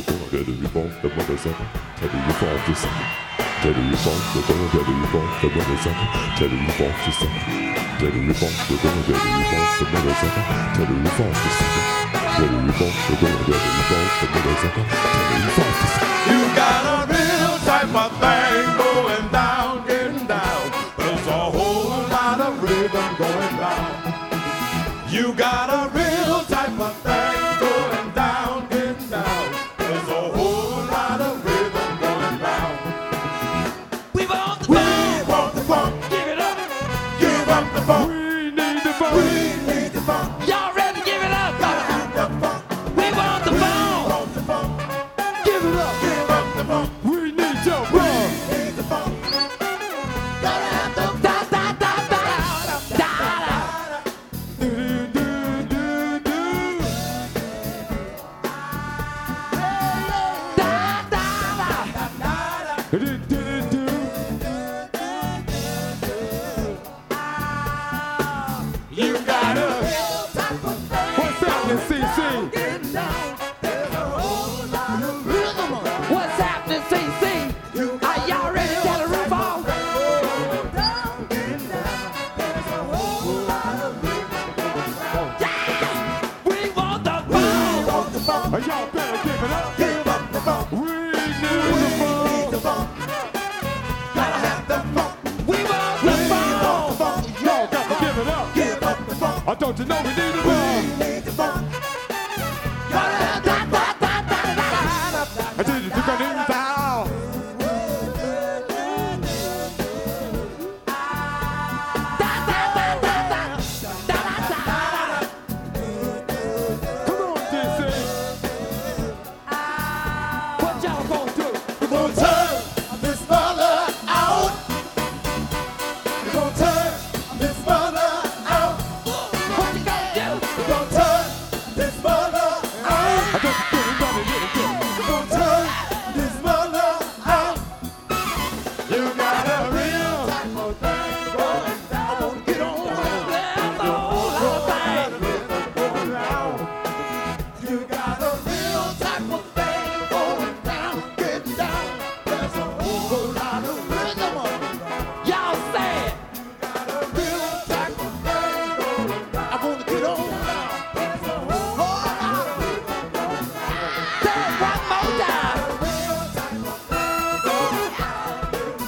Get it revolve the motherfucker. Tell you revolve the sucker. Get it revolve the gonna get it revolve the motherfucker. Tell you revolve the sucker. Get it revolve the gonna get it revolve the motherfucker. Tell you revolve the sucker. Get it revolve the gonna get it revolve the motherfucker. Tell you revolve the sucker. You got a real type of thing going down, getting down. There's a whole lot of rhythm going round. You got a real type of thing going down, getting down. There's a whole lot of rhythm going round. We want the We funk. want the funk. Give it up. Give up the funk. We need the funk. We need the funk. Y'all ready to give it up? Gotta have the funk. We want the We funk. want the funk. Give it up. Give up the funk. We need your We funk. need the funk. Gotta have the Da da da da da da. Do do do do. Da da da. Do do do. You got a What's happening, CC? What's happening, CC? Are y'all ready to get the roof off? Yeah! We want the funk. Y'all better give it up. Give up the funk. We need the funk. Gotta have the funk. We want the funk. Funk. Y'all got to give it up. Give up the funk. I don't you know we need the We funk? need the funk. Da da da da da da. I did you think I need the house? Da da da da da. Da da da. Come on, DC. What y'all gonna do? We're gonna turn this mother out. We're gonna turn this mother out. What you gonna do? We're gonna turn this mother out. I don't think anybody did it. We're gonna turn this mother out. You got a real type of thing going down. I wanna get on down. There's a whole lot of things. Going round. You got a real type of thing going down. Getting down. There's a whole lot of rhythm on it. Y'all say it. Got a real type of thing going down. I wanna get on down. There's a whole lot of rhythm going down. Say it one more time. Real type of thing going down.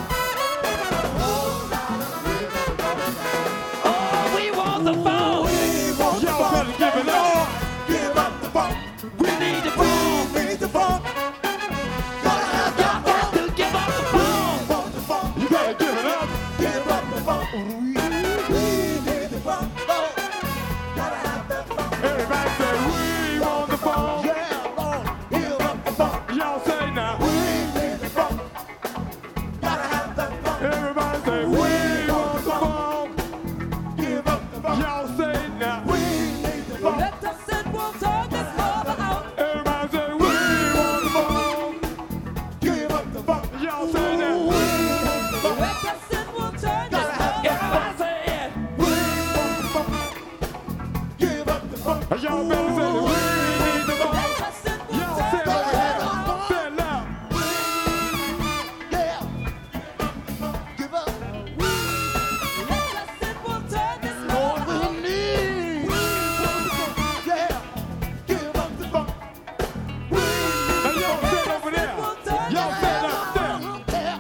Oh, we want the phone. We want the Y'all better funk. give it up. Give up the funk. We need the phone. We need the funk. Gotta have the Y'all got funk. to give up the phone. We want the funk. You better give it up. Give up the funk. We need the funk. Gotta have the funk. Everybody say we want the funk. Yeah, Lord. Give up the funk. Y'all say now. We need the funk. Gotta have the funk. Everybody say we want the funk. Give up the funk. Y'all say now. We need the funk. Let us sit, we'll turn this mother out. Everybody say we want the funk. Give up the funk. Y'all say that. We need the funk. Let us sit, we'll turn this Gotta have mother out. Everybody say it. We want the funk. Give up the funk. Y'all better say that we need the funk. Let us sit, we'll Y'all turn say it this over mother here. out. Say it loud. Yeah. Give up. Let us sit, we'll turn this Lord, mother out. we need. Yeah. Give up the funk. We Now y'all say it over there. Y'all say it up there. yeah.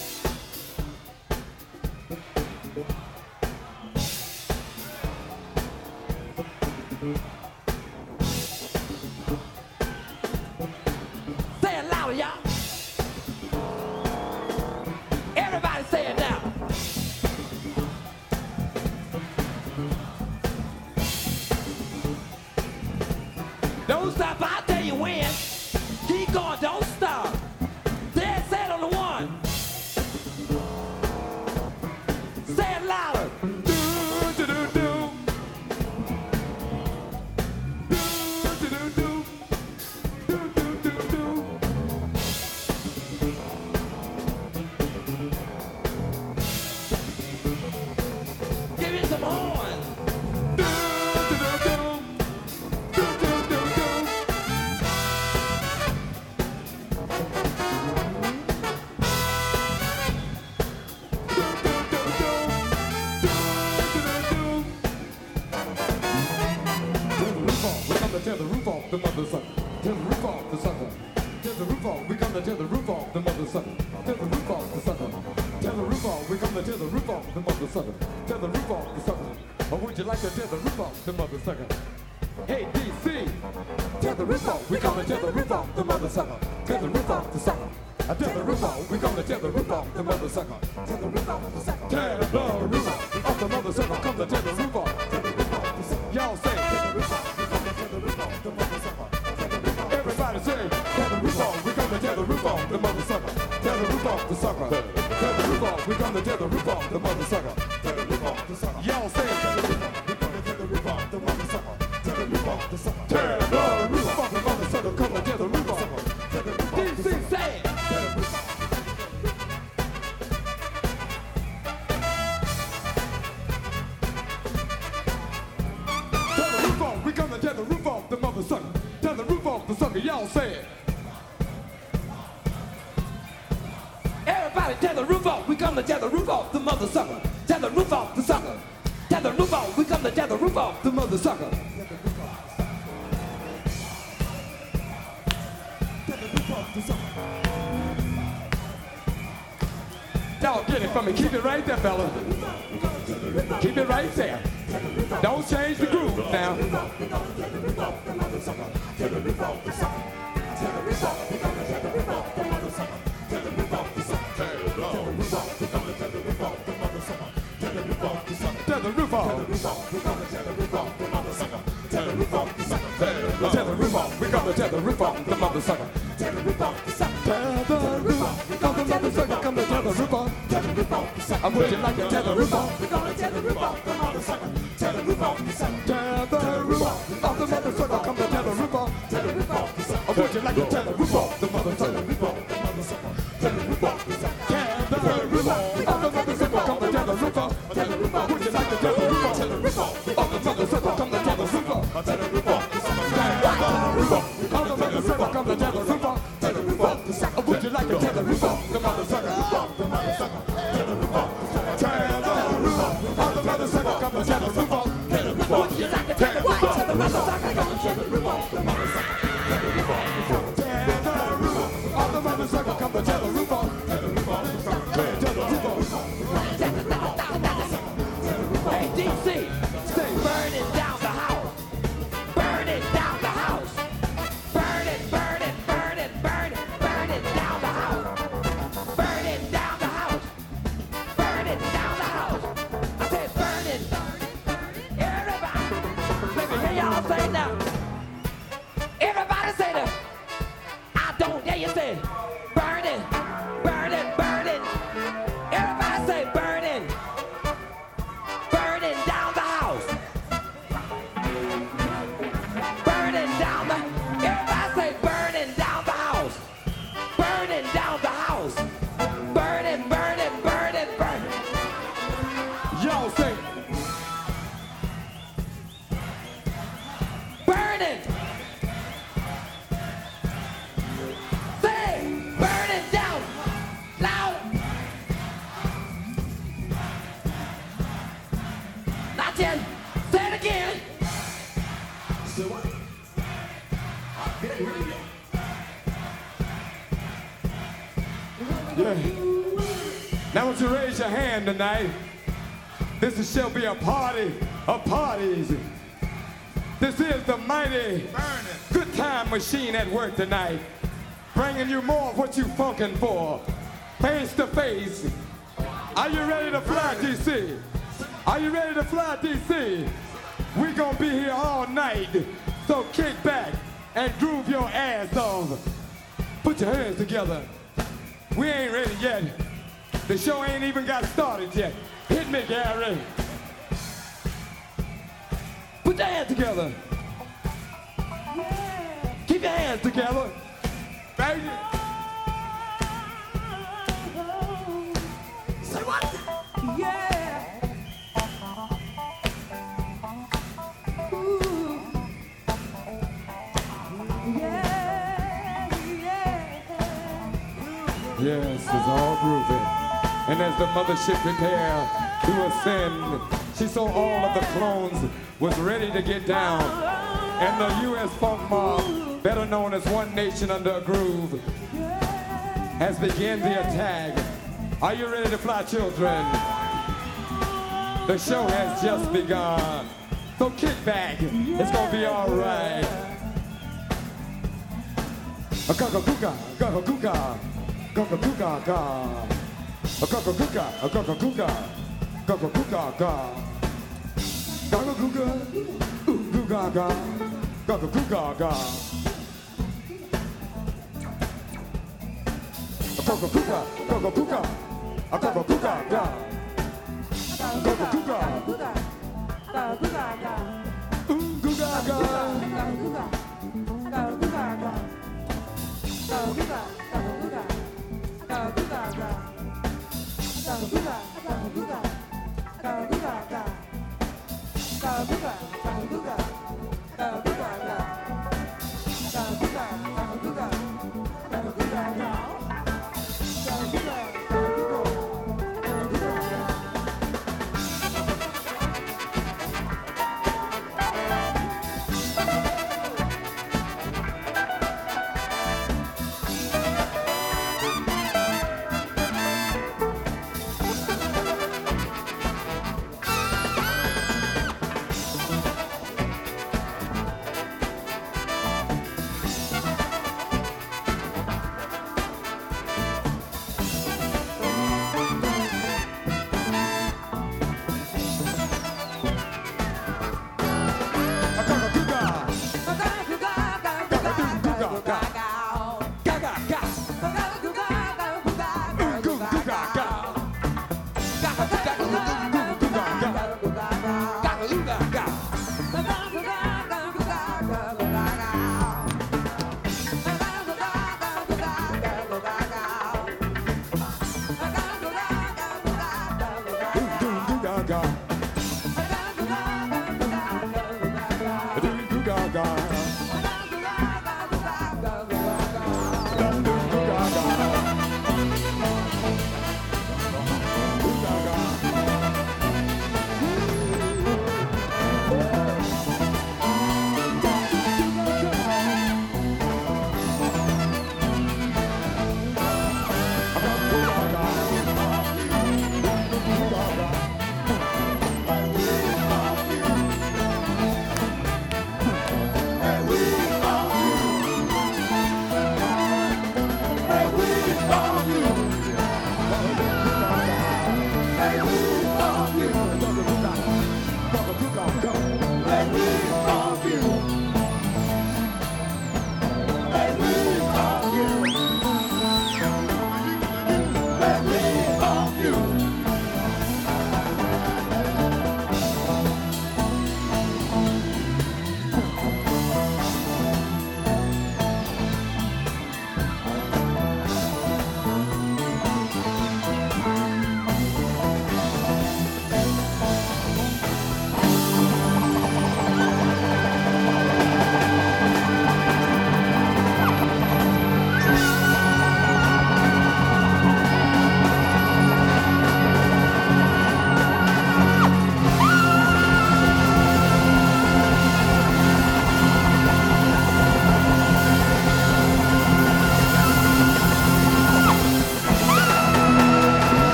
Say it louder, y'all. Everybody say it now. Don't stop, I'll tell you when. Keep going, don't stop. Dead set on the one. Say it louder. Do, do, do, do. the roof off the mother sucker. Tear the roof off the sucker. Or would you like to tear the roof off the mother sucker? Hey, DC, tear the roof off. We gonna tear the roof off the mother sucker. Tear the roof off the sucker. I tear the roof off. We gonna tear the roof off the mother sucker. Tear the roof off the sucker. Tear the roof off the mother sucker. Come to tear the roof off. Tear the roof off the sucker. Y'all say tear the roof off. We gonna tear the roof off the mother sucker. Tear the roof off. Everybody say tear the roof off. We gonna tear the roof off the mother sucker. Tear the roof off the sucker. Tear the roof off. We gonna tear the roof off the mother sucker. Tear the roof off the sucker. Y'all say tear the roof off. We gonna tear the roof off the mother sucker. Tear the roof off the sucker. Tear the roof off the mother sucker. Come and tear the roof off. Tear the roof off. DC say it. Tear the roof off. We gonna tear the roof off the mother sucker. Tear the roof off the sucker. Y'all say it. Everybody tear the roof off. We gonna tear the roof off the mother sucker. Tear the roof off the sucker. Tear the roof off. We gonna tear the roof off the mother sucker. Y'all get it from me. Keep it right there, fella. Keep it right there. Don't change the groove now. Tear the roof off. Tear the roof off. We gonna tear the roof off the mother sucker. Tear the roof off the sucker. Tear the roof off the mother sucker. Come to tear the roof off. Tear the roof off the sucker. I would you like to tear the roof off? We gonna tear the roof off the mother sucker. Tear the roof off the sucker. Tear the roof off the mother sucker. Come to tear the roof off. Tear the roof off the sucker. I would you like to tear the roof off the mother sucker? Tear the roof off the sucker. Tear the roof off the mother sucker. Come to tear the roof off. Tear the roof off. Would you like to tear the roof off? Tear the roof off the mother sucker. Come to tear the roof off. Tear the roof off the sucker. All the mother sucker. Come to tear the roof off. Tear the roof off the sucker. Would you like to tear the roof off the mother sucker? The mother sucker. Tear the roof off. Tear the roof off. All the mother sucker. Come to tear the roof off. Tear the roof off. Would you like to tear the roof off? Tear the mother sucker. Come to tear the roof off. The mother sucker. Tear the roof off. Tear the roof off. All the mother sucker. Come to tear the roof off. Tear the roof off. Tear the roof off. Hey, DC, stay burning down the house. Burning down the house. Burning, burning, burning, burning, burning down the house. Burning down the house. Burning down the house. I said burning. Everybody. Let me hear y'all say now. Everybody say that. I don't dare you say burning, burning, burning. Everybody say burning. Burning down the house. Burning down the. Everybody say burning down the house. Burning down the house. Burning, burning, burning, burning. Y'all say burning. Say burning down loud. Not yet. Say it again. So what? Yeah. Now, I want you to raise your hand tonight. This shall be a party of parties. This is the mighty good time machine at work tonight, bringing you more of what you funkin' for, face to face. Are you ready to fly, DC? Are you ready to fly, DC? We gonna be here all night, so kick back and groove your ass off. Put your hands together. We ain't ready yet. The show ain't even got started yet. Hit me, Gary. Put your hands together. Keep your hands together. Right? Say what? Yeah. Ooh. Yeah, yeah. Yes, it's all groovy. And as the mothership prepared to ascend, she saw all of the clones was ready to get down. And the U.S. Funk Mob, better known as One Nation Under a Groove, has begun the attack. Are you ready to fly, children? The show has just begun. So kick back, it's gonna be alright. A cuckoo-cuckoo, cuckoo-cuckoo, cuckoo-cuckoo, a cuckoo-cuckoo, a cuckoo-cuckoo, cuckoo-cuckoo, cuckoo-cuckoo, cuckoo-cuckoo, cuckoo-cuckoo, a cuckoo-cuckoo, cuckoo-cuckoo, a cuckoo-cuckoo, cuckoo-cuckoo. Go,